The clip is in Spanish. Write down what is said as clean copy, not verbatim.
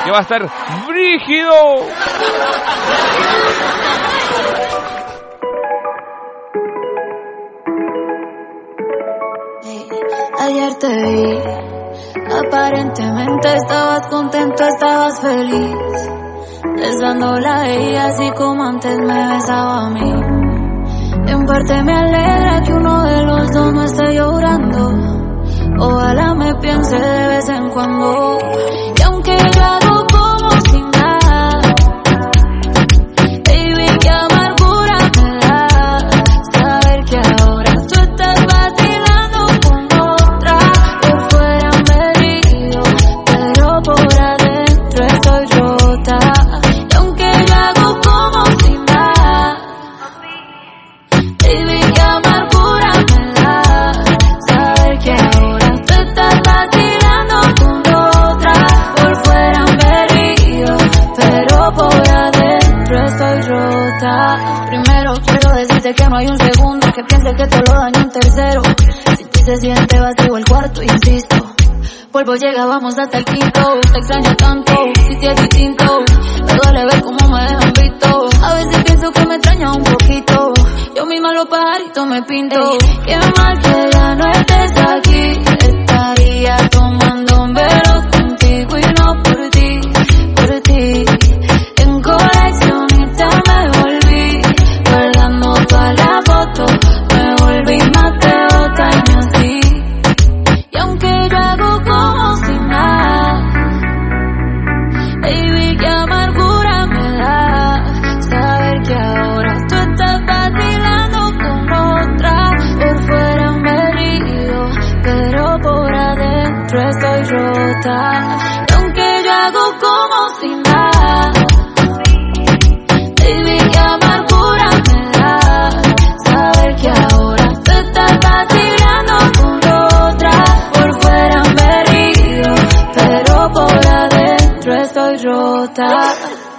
que va a estar brígido. Ayer te vi, aparentemente estabas contento, estabas feliz, besándola a ella así como antes me besaba a mí. En parte me alegra que uno de los dos no esté llorando, ojalá me piense de vez en cuando. Y aunque yo hago como si nada, baby, qué amargura me da saber que ahora tú estás vacilando con otra. Por fuera me río, pero por adentro estoy rota. Y aunque yo hago como si nada, baby, qué amargura me da saber que ahora tú estás vacilando con otra. Por fuera me río, pero por adentro estoy rota. Primero quiero decirte que no hay un segundo que piense que te lo daño un tercero. Si ti se siente vacío el cuarto, insisto, polvo llega, vamos hasta el quinto. Te extraño tanto, si te es distinto, me duele ver cómo me dejan visto. A veces pienso que me extraña un poquito, yo misma los pajaritos me pinto. Qué mal que ya no estés aquí, estaría tomando un velo contigo y no por ti, por ti. En coleccionista me volví, guardando todas las fotos, me volví más de otra año así. Y aunque yo hago como si nada, baby, qué amargura me da saber que ahora tú estás vacilando con otra. Por fuera me río, pero por adentro estoy rota. Y aunque yo hago como si nada, baby, qué amargura me da saber que ahora tú estás vacilando con otra. Por fuera me río, pero por adentro estoy rota.